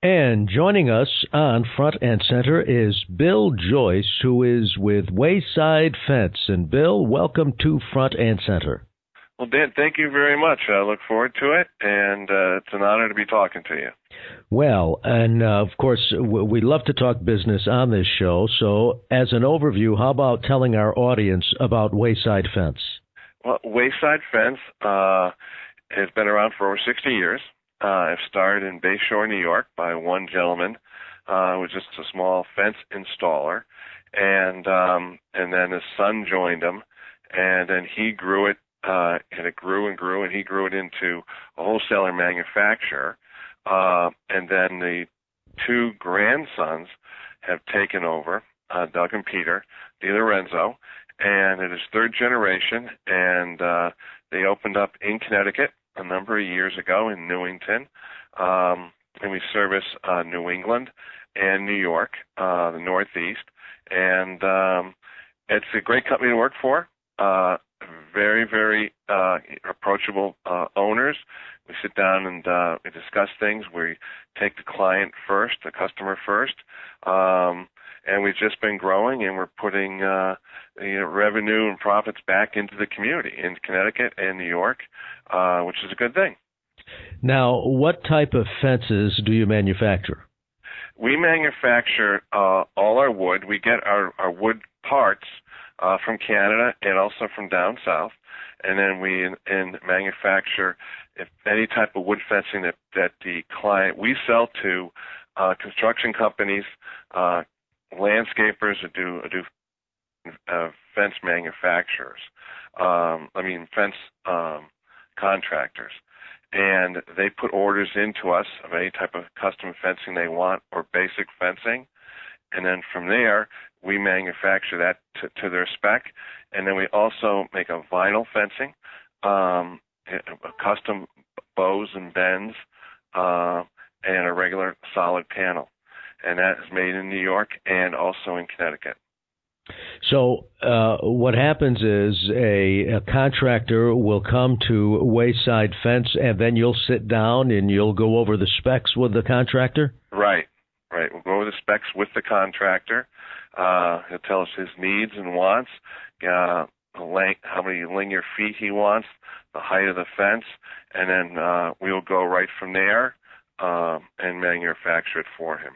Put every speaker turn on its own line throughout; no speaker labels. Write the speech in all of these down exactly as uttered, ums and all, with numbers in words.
And joining us on Front and Center is Bill Joyce, who is with Wayside Fence. And Bill, welcome to Front and Center.
Well, Dan, thank you very much. I look forward to it, and uh, it's an honor to be talking to you.
Well, and uh, of course, w- we love to talk business on this show. So as an overview, how about telling our audience about Wayside Fence?
Well, Wayside Fence uh, has been around for over sixty years. Uh, I've started in Bayshore, New York, by one gentleman uh, who was just a small fence installer, and um, and then his son joined him, and then he grew it, uh, and it grew and grew, and he grew it into a wholesaler manufacturer, uh, and then the two grandsons have taken over, uh, Doug and Peter DiLorenzo, and it is third generation, and uh, they opened up in Connecticut a number of years ago in Newington, um, and we service uh, New England and New York, uh, the Northeast, and um, it's a great company to work for. Uh, very, very uh, approachable uh, owners. We sit down and uh, we discuss things. We take the client first, the customer first, um, and we've just been growing, and we're putting uh, you know, revenue and profits back into the community in Connecticut and New York, uh, which is a good thing.
Now, what type of fences do you manufacture?
We manufacture uh, all our wood. We get our, our wood parts uh, from Canada and also from down south, and then we in, in manufacture if any type of wood fencing that, that the client, we sell to uh, construction companies, uh, landscapers who do, who do uh, fence manufacturers, um, I mean fence um, contractors. And they put orders into us of any type of custom fencing they want or basic fencing. And then from there, we manufacture that to, to their spec. And then we also make a vinyl fencing, um, a custom bows and bends, uh, and a regular solid panel. And that is made in New York and also in Connecticut.
So uh, what happens is a, a contractor will come to Wayside Fence, and then you'll sit down and you'll go over the specs with the contractor?
Right, right. We'll go over the specs with the contractor. Uh, he'll tell us his needs and wants, uh, the length, how many linear feet he wants, the height of the fence, and then uh, we'll go right from there uh, and manufacture it for him.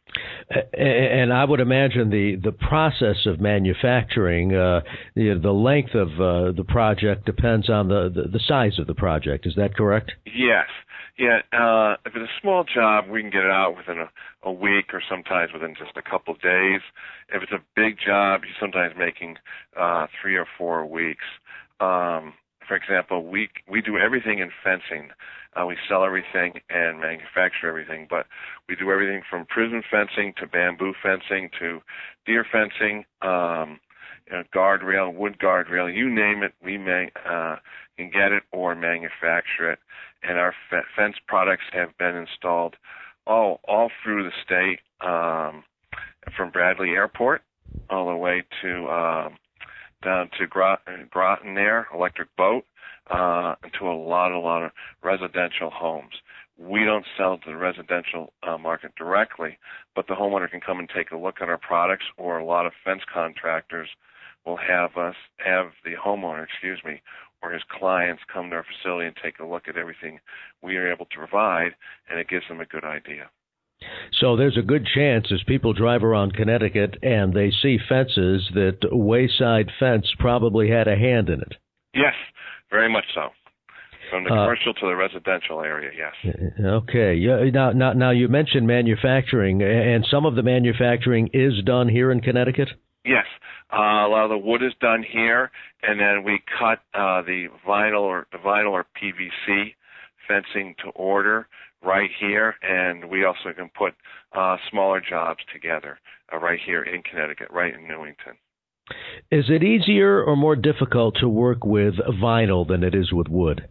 And I would imagine the, the process of manufacturing, uh, the, the length of uh, the project depends on the, the, the size of the project. Is that correct?
Yes. Yeah. Uh, if it's a small job, we can get it out within a, a week or sometimes within just a couple of days. If it's a big job, you're sometimes making uh, three or four weeks. Um, for example, we we do everything in fencing. Uh, we sell everything and manufacture everything, but we do everything from prism fencing to bamboo fencing to deer fencing, um, you know, guardrail, wood guardrail, you name it, we may, uh, can get it or manufacture it. And our fe- fence products have been installed all all through the state, um, from Bradley Airport all the way to um, down to Groton, Groton there, Electric Boat, uh, to a lot, a lot of residential homes. We don't sell to the residential uh, market directly, but the homeowner can come and take a look at our products, or a lot of fence contractors will have us, have the homeowner, excuse me, or his clients come to our facility and take a look at everything we are able to provide, and it gives them a good idea.
So there's a good chance as people drive around Connecticut and they see fences that Wayside Fence probably had a hand in it.
Yes, very much so. From the commercial uh, to the residential area, yes.
Okay. Yeah, now, now, now you mentioned manufacturing, and some of the manufacturing is done here in Connecticut?
Yes. Uh, a lot of the wood is done here, and then we cut uh, the vinyl or the vinyl or P V C fencing to order right here, and we also can put uh, smaller jobs together uh, right here in Connecticut, right in Newington.
Is it easier or more difficult to work with vinyl than it is with wood?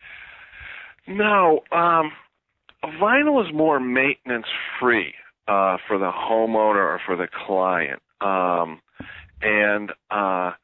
No. Um, vinyl is more maintenance-free uh, for the homeowner or for the client. Um, and uh,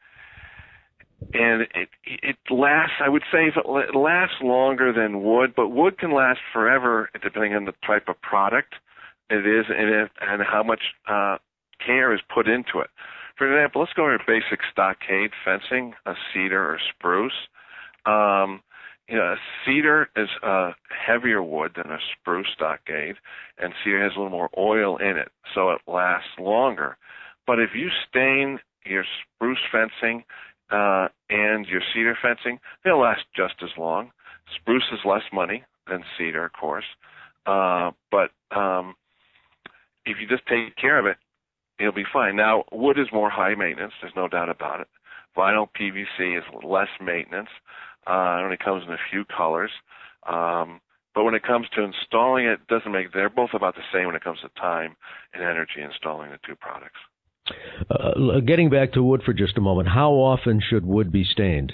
and it it lasts, I would say, if it, it lasts longer than wood, but wood can last forever depending on the type of product. it is, and, it, and how much uh, care is put into it. For example, let's go to basic stockade fencing, a cedar or spruce. Um, you know, a cedar is a heavier wood than a spruce stockade, and cedar has a little more oil in it, so it lasts longer. But if you stain your spruce fencing uh, and your cedar fencing, they'll last just as long. Spruce is less money than cedar, of course, uh, but um, if you just take care of it, it'll be fine. Now, wood is more high maintenance. There's no doubt about it. Vinyl P V C is less maintenance. Uh, it only comes in a few colors. Um, but when it comes to installing it, it doesn't make, they're both about the same when it comes to time and energy installing the two products.
Uh, getting back to wood for just a moment, how often should wood be stained?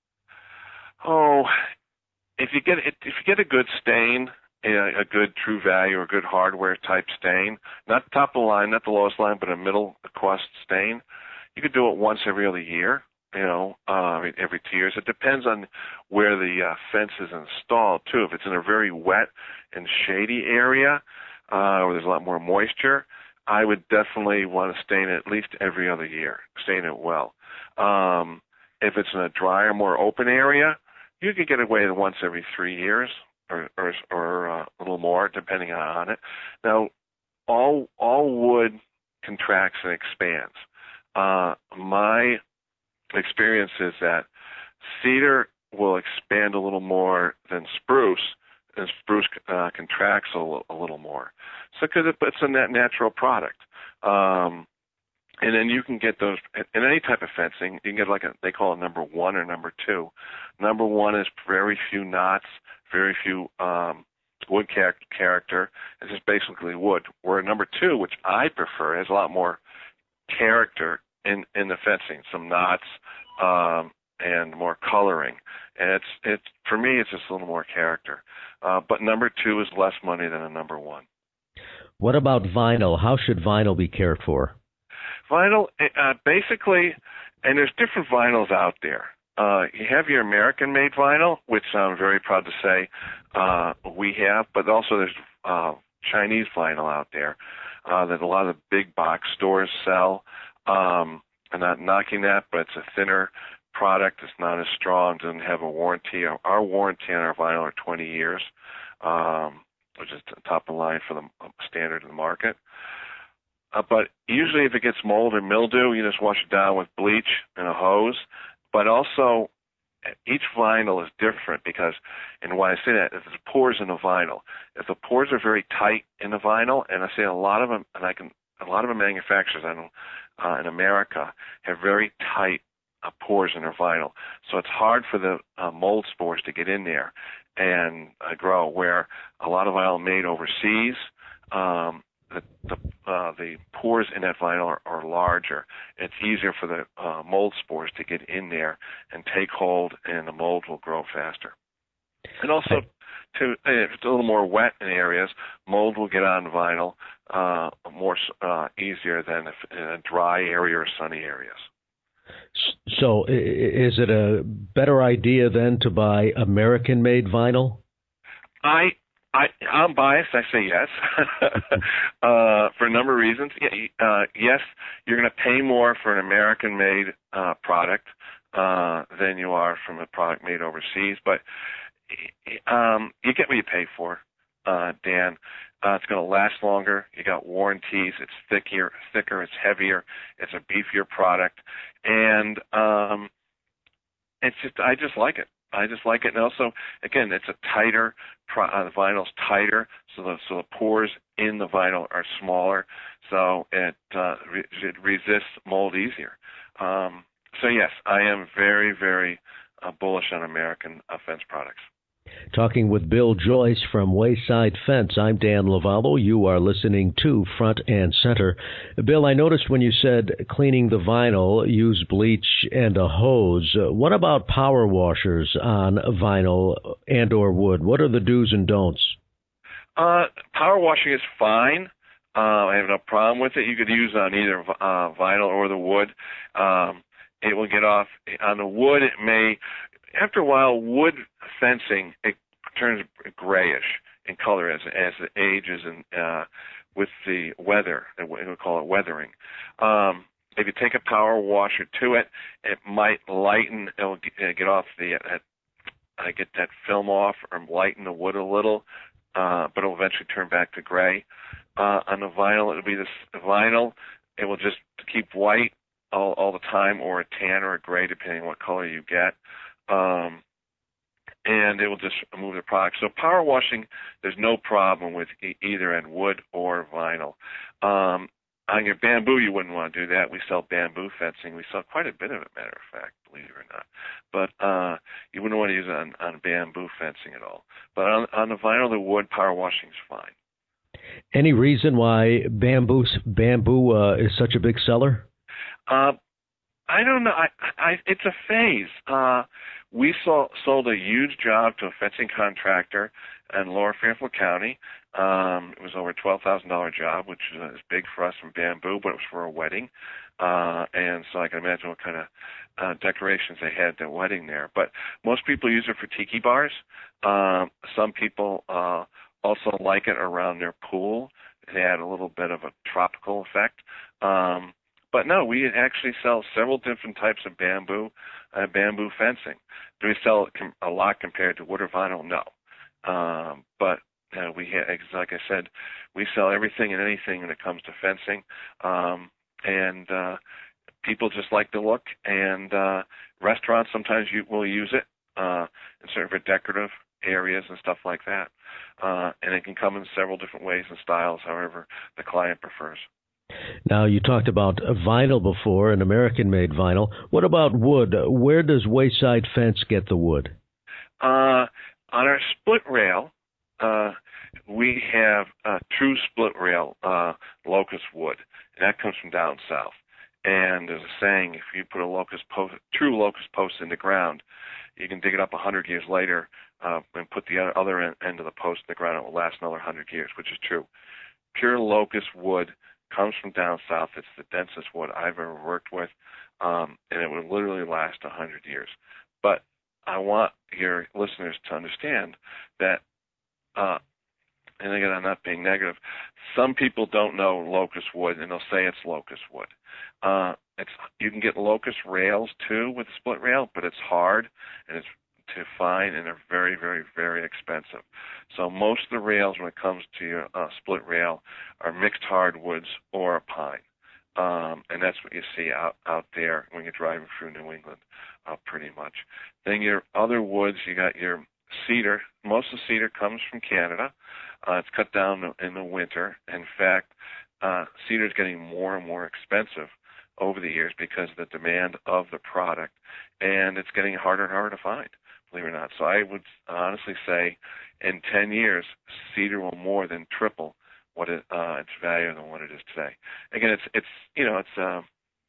Oh, if you get if you get a good stain, a good True Value or good hardware type stain, not the top of the line, not the lowest line, but a middle crust stain, you could do it once every other year, you know, uh, every two years. It depends on where the uh, fence is installed, too. If it's in a very wet and shady area uh, where there's a lot more moisture, I would definitely want to stain it at least every other year, stain it well. Um, if it's in a drier, more open area, you could get away with once every three years. Or, or, or uh, a little more, depending on it. Now, all all wood contracts and expands. Uh, my experience is that cedar will expand a little more than spruce, and spruce uh, contracts a, l- a little more. So, because it, it's a net natural product. Um, and then you can get those in any type of fencing. You can get like a, they call it number one or number two. Number one is very few knots, very few um, wood char- character. It's just basically wood. Where number two, which I prefer, has a lot more character in, in the fencing, some knots um, and more coloring. And it's it's for me, it's just a little more character. Uh, but number two is less money than a number one.
What about vinyl? How should vinyl be cared for?
Vinyl, uh, basically, and there's different vinyls out there. Uh, you have your American-made vinyl, which I'm very proud to say uh, we have, but also there's uh, Chinese vinyl out there uh, that a lot of big box stores sell. Um, I'm not knocking that, but it's a thinner product. It's not as strong, doesn't have a warranty. Our, our warranty on our vinyl are twenty years, um, which is top of the line for the standard in the market. Uh, but usually if it gets mold or mildew, you just wash it down with bleach and a hose. But also, each vinyl is different because, and why I say that, if there's pores in the vinyl, if the pores are very tight in the vinyl, and I say a lot of them, and I can, a lot of the manufacturers I know uh, in America have very tight uh, pores in their vinyl, so it's hard for the uh, mold spores to get in there and uh, grow. Where a lot of vinyl made overseas, um, the the, uh, the pores in that vinyl are, are larger. It's easier for the uh, mold spores to get in there and take hold, and the mold will grow faster. And also, to if it's a little more wet in areas, mold will get on vinyl uh, more uh, easier than if in a dry area or sunny areas.
So, is it a better idea then to buy American-made vinyl?
I. I, I'm biased. I say yes, uh, for a number of reasons. Uh, yes, you're going to pay more for an American-made uh, product uh, than you are from a product made overseas, but um, you get what you pay for, uh, Dan. Uh, it's going to last longer. You got warranties. It's thicker, thicker. It's heavier. It's a beefier product, and um, it's just I just like it. I just like it, and also, again, it's a tighter. Uh, the vinyl's tighter, so the so the pores in the vinyl are smaller, so it uh, re- it resists mold easier. Um, so yes, I am very very uh, bullish on American uh, fence products.
Talking with Bill Joyce from Wayside Fence, I'm Dan Lovallo. You are listening to Front and Center. Bill, I noticed when you said cleaning the vinyl, use bleach and a hose. Uh, what about power washers on vinyl and or wood? What are the do's and don'ts?
Uh, power washing is fine. Uh, I have no problem with it. You could use on either uh, vinyl or the wood. Um, it will get off. On the wood, it may... After a while, wood fencing, it turns grayish in color as as it ages and uh, with the weather. We call it weathering. Um, if you take a power washer to it, it might lighten. It'll get off the uh, I get that film off or lighten the wood a little, uh, but it'll eventually turn back to gray. Uh, on the vinyl, it'll be this vinyl. It will just keep white all, all the time, or a tan or a gray, depending on what color you get. Um, and it will just remove the product. So power washing, there's no problem with e- either in wood or vinyl. Um, on your bamboo, you wouldn't want to do that. We sell bamboo fencing. We sell quite a bit of it, matter of fact, believe it or not. But uh, you wouldn't want to use it on, on bamboo fencing at all. But on, on the vinyl, the wood, power washing is fine.
Any reason why bamboo bamboo uh, is such a big seller?
Uh, I don't know. I, I, it's a phase. Uh, we saw, sold a huge job to a fencing contractor in Lower Fairfield County. Um, it was over a twelve thousand dollars job, which is big for us from bamboo, but it was for a wedding. Uh, and so I can imagine what kind of uh, decorations they had at their wedding there. But most people use it for tiki bars. Um, some people uh, also like it around their pool. They add a little bit of a tropical effect. Um, But no, we actually sell several different types of bamboo, uh, bamboo fencing. Do we sell it com- a lot compared to wood or vinyl? No. Um, but uh, we, ha- like I said, we sell everything and anything when it comes to fencing. Um, and uh, people just like the look. And uh, restaurants sometimes you will use it uh, in certain for decorative areas and stuff like that. Uh, and it can come in several different ways and styles, however the client prefers.
Now, you talked about vinyl before, an American-made vinyl. What about wood? Where does Wayside Fence get the wood?
Uh, on our split rail, uh, we have uh, true split rail uh, locust wood, and that comes from down south. And there's a saying, if you put a locust post, true locust post in the ground, you can dig it up one hundred years later uh, and put the other end of the post in the ground. It will last another one hundred years, which is true. Pure locust wood comes from down south. It's the densest wood I've ever worked with, um, and it would literally last one hundred years. But I want your listeners to understand that, uh, and again, I'm not being negative, some people don't know locust wood, and they'll say it's locust wood. Uh, it's you can get locust rails, too, with split rail, but it's hard, and it's to find, and they're very, very, very expensive. So most of the rails, when it comes to your uh, split rail, are mixed hardwoods or a pine. Um, and that's what you see out, out there when you're driving through New England, uh, pretty much. Then your other woods, you got your cedar. Most of the cedar comes from Canada. Uh, it's cut down in the winter. In fact, uh, cedar is getting more and more expensive over the years because of the demand of the product, and it's getting harder and harder to find, believe it or not. So I would honestly say in ten years, cedar will more than triple what it, uh, its value than what it is today. Again, it's, it's you know, it's uh,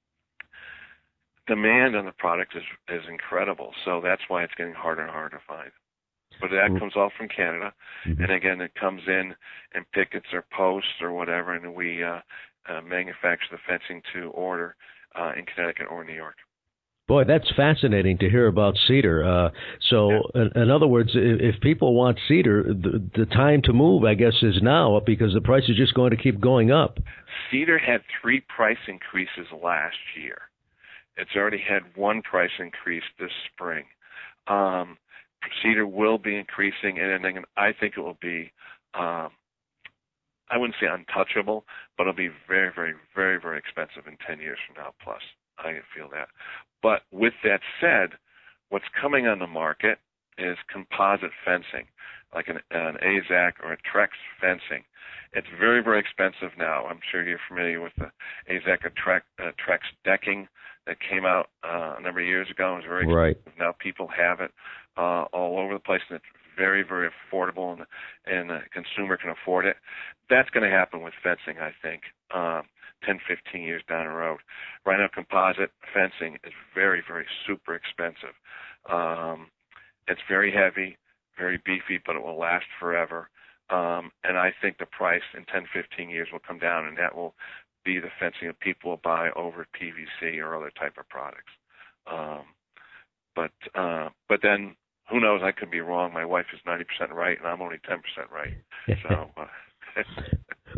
demand on the product is, is incredible, so that's why it's getting harder and harder to find. But that mm-hmm. comes all from Canada, mm-hmm. and again, it comes in in pickets or posts or whatever, and we uh, uh, manufacture the fencing to order uh, in Connecticut or New York.
Boy, that's fascinating to hear about cedar. Uh, so, yeah. in, in other words, if, if people want cedar, the, the time to move, I guess, is now because the price is just going to keep going up.
Cedar had three price increases last year. It's already had one price increase this spring. Um, cedar will be increasing, and, and I think it will be, um, I wouldn't say untouchable, but it'll be very, very, very, very expensive in ten years from now plus. I feel that. But with that said, what's coming on the market is composite fencing, like an, an A Z A C or a Trex fencing. It's very, very expensive now. I'm sure you're familiar with the A Z A C or Trex, uh, Trex decking that came out uh, a number of years ago. It was very expensive. Right. Now people have it uh, all over the place, and it's very, very affordable, and, and the consumer can afford it. That's going to happen with fencing, I think. Um, ten, fifteen years down the road. Right now, composite fencing is very, very super expensive. Um, it's very heavy, very beefy, but it will last forever. Um, and I think the price in ten, fifteen years will come down, and that will be the fencing that people will buy over P V C or other type of products. Um, but uh, but then, who knows, I could be wrong. My wife is ninety percent right, and I'm only ten percent right. So... Uh,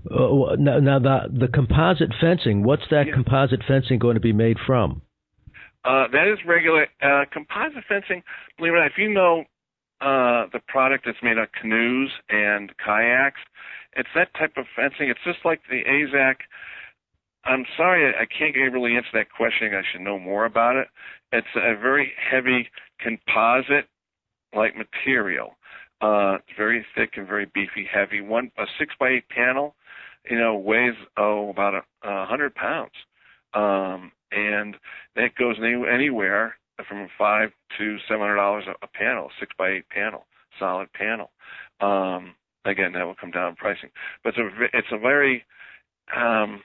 Uh, now, now the, the composite fencing, what's that
yeah.
composite fencing going to be made from?
Uh, that is regular uh, composite fencing. Believe it or not, if you know uh, the product that's made of canoes and kayaks, it's that type of fencing. It's just like the A Z A C. I'm sorry, I can't really answer that question. I should know more about it. It's a very heavy composite-like material. Uh, it's very thick and very beefy, heavy. One a six by eight panel, you know, weighs oh about a, a hundred pounds, um, and that goes any, anywhere from five to seven hundred dollars a panel, six by eight panel, solid panel. Um, again, that will come down in pricing, but it's a it's a very um,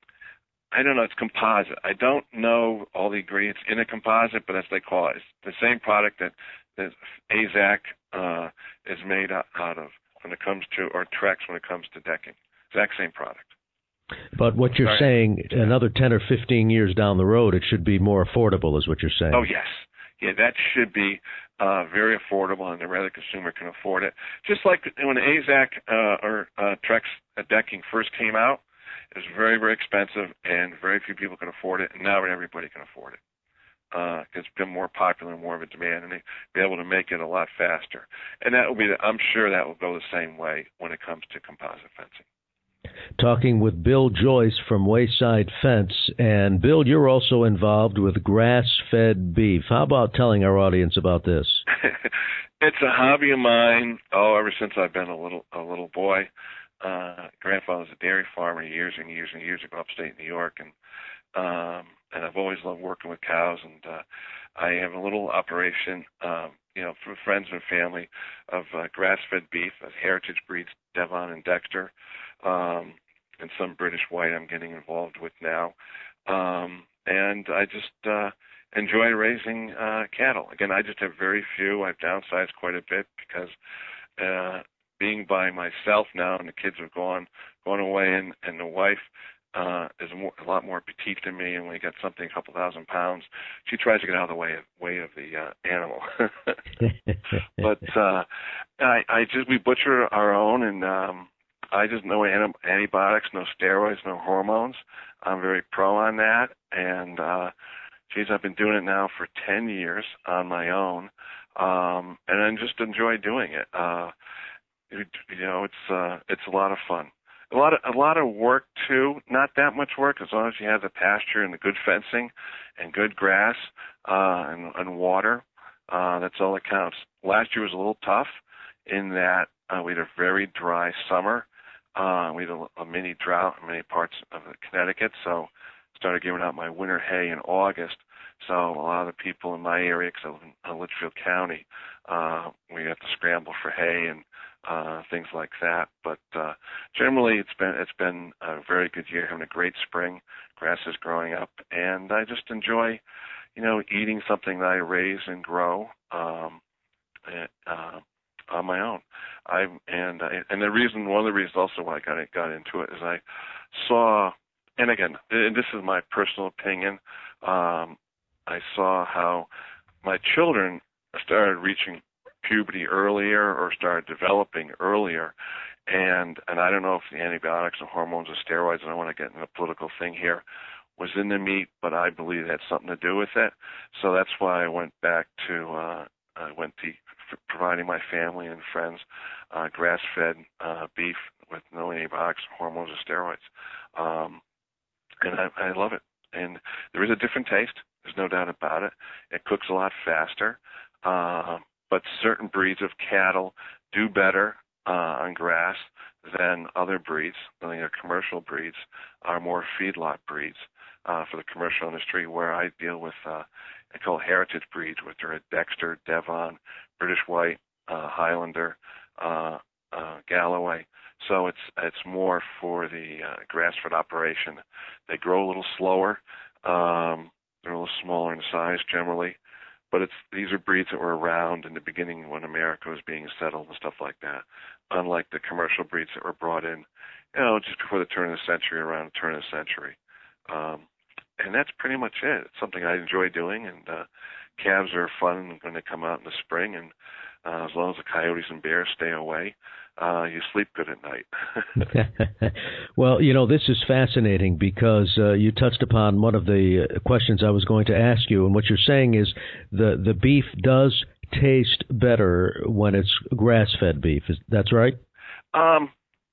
I don't know. It's composite. I don't know all the ingredients in a composite, but as they call it, it's the same product that, that A Z A C uh, is made out of when it comes to, or Trex when it comes to decking. Exact same product.
But what you're Sorry. saying, another ten or fifteen years down the road, it should be more affordable, is what you're saying.
Oh, yes. Yeah, that should be uh, very affordable, and the regular consumer can afford it. Just like when A Z A C uh, or uh, Trex decking first came out, it was very, very expensive, and very few people can afford it, and now everybody can afford it. Uh, it's been more popular and more of a demand, and they'll be able to make it a lot faster. And that will be, the, I'm sure that will go the same way when it comes to composite fencing.
Talking with Bill Joyce from Wayside Fence. And Bill, you're also involved with grass-fed beef. How about telling our audience about this?
It's a hobby of mine, oh, ever since I've been a little a little boy. Uh, grandfather was a dairy farmer years and years and years ago, upstate New York, and um, and I've always loved working with cows. And uh, I have a little operation, um, you know, for friends and family of uh, grass-fed beef, of heritage breeds, Devon and Dexter, um, and some British white I'm getting involved with now. Um, and I just uh, enjoy raising uh, cattle. Again, I just have very few. I've downsized quite a bit because uh, being by myself now, and the kids have gone gone away, and, and the wife uh, is more, a lot more petite than me, and when you got something a couple thousand pounds, she tries to get out of the way of, way of the uh, animal. But uh, I, I just we butcher our own, and um, I just no antibiotics, no steroids, no hormones. I'm very pro on that, and uh, geez, I've been doing it now for ten years on my own, um, and I just enjoy doing it. Uh, You, you know, it's uh, it's a lot of fun, a lot of a lot of work too. Not that much work, as long as you have the pasture and the good fencing, and good grass uh, and, and water. Uh, that's all that counts. Last year was a little tough in that uh, we had a very dry summer. Uh, we had a, a mini drought in many parts of Connecticut, so started giving out my winter hay in August. So a lot of the people in my area, because I live in uh, Litchfield County, uh, we have to scramble for hay and uh, things like that. But uh, generally, it's been it's been a very good year, having a great spring. Grass is growing up, and I just enjoy, you know, eating something that I raise and grow um, uh, on my own. I and I, and the reason, one of the reasons also why I got got into it is I saw, and again, and this is my personal opinion. Um, I saw how my children started reaching puberty earlier or started developing earlier. And and I don't know if the antibiotics and hormones or steroids, and I don't want to get into a political thing here, was in the meat, but I believe it had something to do with it. So that's why I went back to, uh, I went to providing my family and friends uh, grass-fed uh, beef with no antibiotics, hormones, or steroids. Um, and I, I love it. And there is a different taste. There's no doubt about it. It cooks a lot faster. Uh, but certain breeds of cattle do better uh, on grass than other breeds. I mean, commercial breeds are more feedlot breeds uh, for the commercial industry, where I deal with, uh, I call heritage breeds, which are Dexter, Devon, British White, uh, Highlander, uh, uh, Galloway. So it's it's more for the uh, grass-fed operation. They grow a little slower. Um, they're a little smaller in size generally, but it's these are breeds that were around in the beginning when America was being settled and stuff like that. Unlike the commercial breeds that were brought in, you know, just before the turn of the century, around the turn of the century. Um, and that's pretty much it. It's something I enjoy doing, and uh, calves are fun when they come out in the spring, and uh, as long as the coyotes and bears stay away, uh, you sleep good at night.
Well, you know, this is fascinating because uh, you touched upon one of the uh, questions I was going to ask you, and what you're saying is the the beef does taste better when it's grass-fed beef. Is that's right?
Um,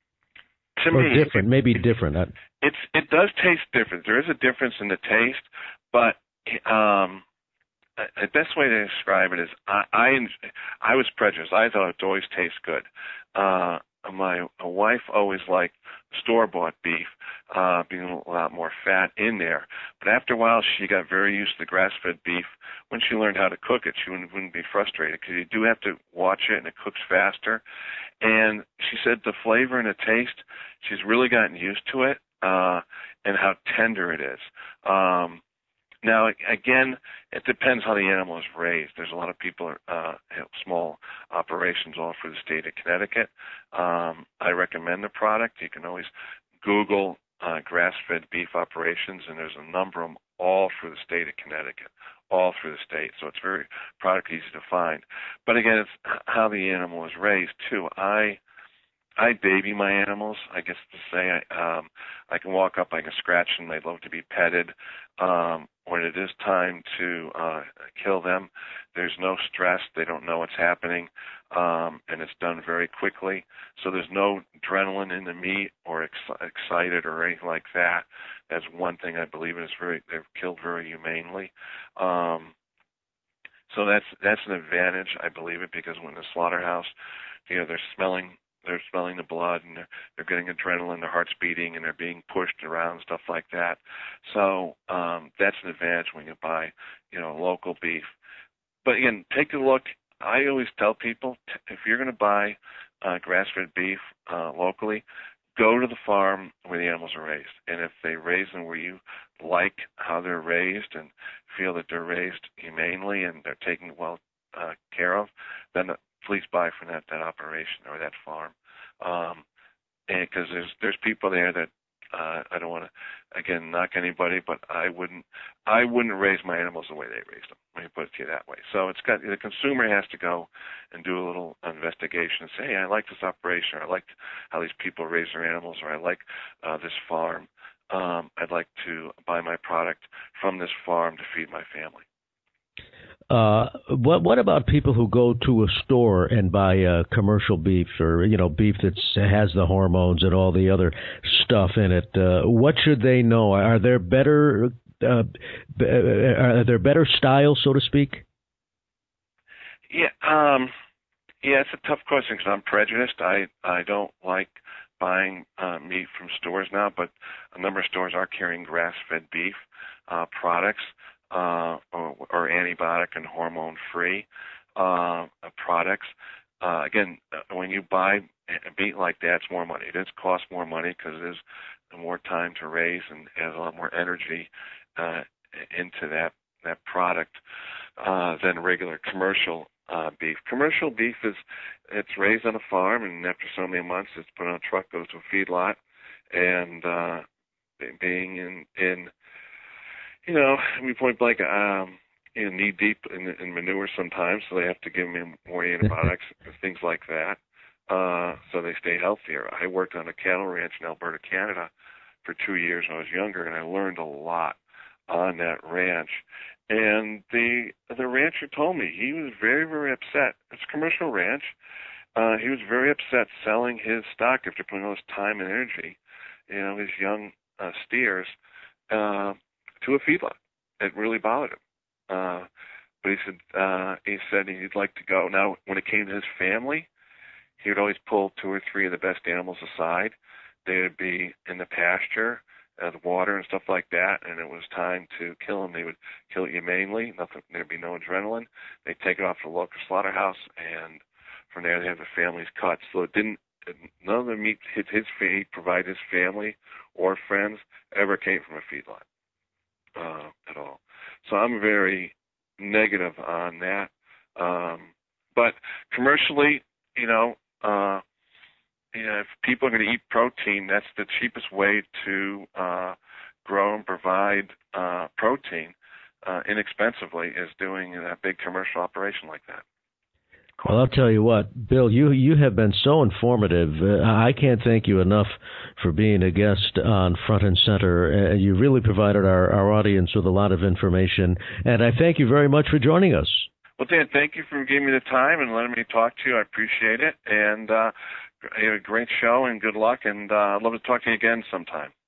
to
or
me,
different,
it,
maybe
it,
different.
It's it does taste different. There is a difference in the taste, but um, the best way to describe it is I I, I was prejudiced. I thought it always tastes good. Uh, my wife always liked store-bought beef, uh, being a lot more fat in there. But after a while, she got very used to the grass-fed beef. When she learned how to cook it, she wouldn't, wouldn't be frustrated because you do have to watch it, and it cooks faster. And she said the flavor and the taste, she's really gotten used to it, uh, and how tender it is. Um, Now, again, it depends how the animal is raised. There's a lot of people, uh, have small operations all through the state of Connecticut. Um, I recommend the product. You can always Google uh, grass-fed beef operations, and there's a number of them all through the state of Connecticut, all through the state. So it's very product easy to find. But again, it's how the animal is raised too. I I baby my animals, I guess to say. I, um, I can walk up, I can scratch them. They love to be petted. Um, when it is time to uh, kill them, there's no stress. They don't know what's happening, um, and it's done very quickly. So there's no adrenaline in the meat or ex- excited or anything like that. That's one thing I believe in. Is very they're killed very humanely. Um, so that's that's an advantage, I believe it, because when the slaughterhouse, you know, they're smelling. They're smelling the blood, and they're, they're getting adrenaline, their heart's beating, and they're being pushed around, stuff like that. So um, that's an advantage when you buy, you know, local beef. But again, take a look. I always tell people, t- if you're going to buy uh, grass-fed beef uh, locally, go to the farm where the animals are raised. And if they raise them where you like how they're raised and feel that they're raised humanely and they're taken well uh, care of, then please buy from that, that operation or that farm. Um, and because there's there's people there that uh, I don't want to again knock anybody, but I wouldn't I wouldn't raise my animals the way they raised them. Let me put it to you that way. So it's got the consumer has to go and do a little investigation and say, hey, I like this operation, or I like how these people raise their animals, or I like uh, this farm. Um, I'd like to buy my product from this farm to feed my family.
Uh, what what about people who go to a store and buy uh, commercial beef, or you know, beef that has the hormones and all the other stuff in it? Uh, what should they know? Are there better uh, are there better styles, so to speak?
Yeah, um, yeah, it's a tough question because I'm prejudiced. I I don't like buying uh, meat from stores now, but a number of stores are carrying grass-fed beef uh, products. Uh, or, or antibiotic and hormone-free uh, products. Uh, again, when you buy meat like that, it's more money. It does cost more money because there's more time to raise and has a lot more energy uh, into that that product uh, than regular commercial uh, beef. Commercial beef is it's raised on a farm, and after so many months, it's put on a truck, goes to a feedlot, and uh, being in in You know, we point blank, um, you know, knee deep in, in manure sometimes, so they have to give them more antibiotics and things like that, uh, so they stay healthier. I worked on a cattle ranch in Alberta, Canada, for two years when I was younger, and I learned a lot on that ranch. And the the rancher told me he was very, very upset. It's a commercial ranch. Uh, he was very upset selling his stock after putting all this time and energy, you know, his young uh, steers. Uh, to a feedlot. It really bothered him. Uh, but he said uh, he said he'd like to go. Now, when it came to his family, he would always pull two or three of the best animals aside. They would be in the pasture, uh, the water and stuff like that, and it was time to kill them. They would kill it humanely. Nothing, there'd be no adrenaline. They'd take it off to the local slaughterhouse, and from there they have the families cut. So it didn't. None of the meat his, his he provided his family or friends ever came from a feedlot. Uh, at all. So I'm very negative on that. Um, but commercially, you know, uh, you know, if people are going to eat protein, that's the cheapest way to uh, grow and provide uh, protein uh, inexpensively is doing a big commercial operation like that.
Well, I'll tell you what, Bill, you you have been so informative. Uh, I can't thank you enough for being a guest on Front and Center. Uh, you really provided our, our audience with a lot of information, and I thank you very much for joining us.
Well, Dan, thank you for giving me the time and letting me talk to you. I appreciate it, and uh, you have a great show, and good luck, and uh, I'd love to talk to you again sometime.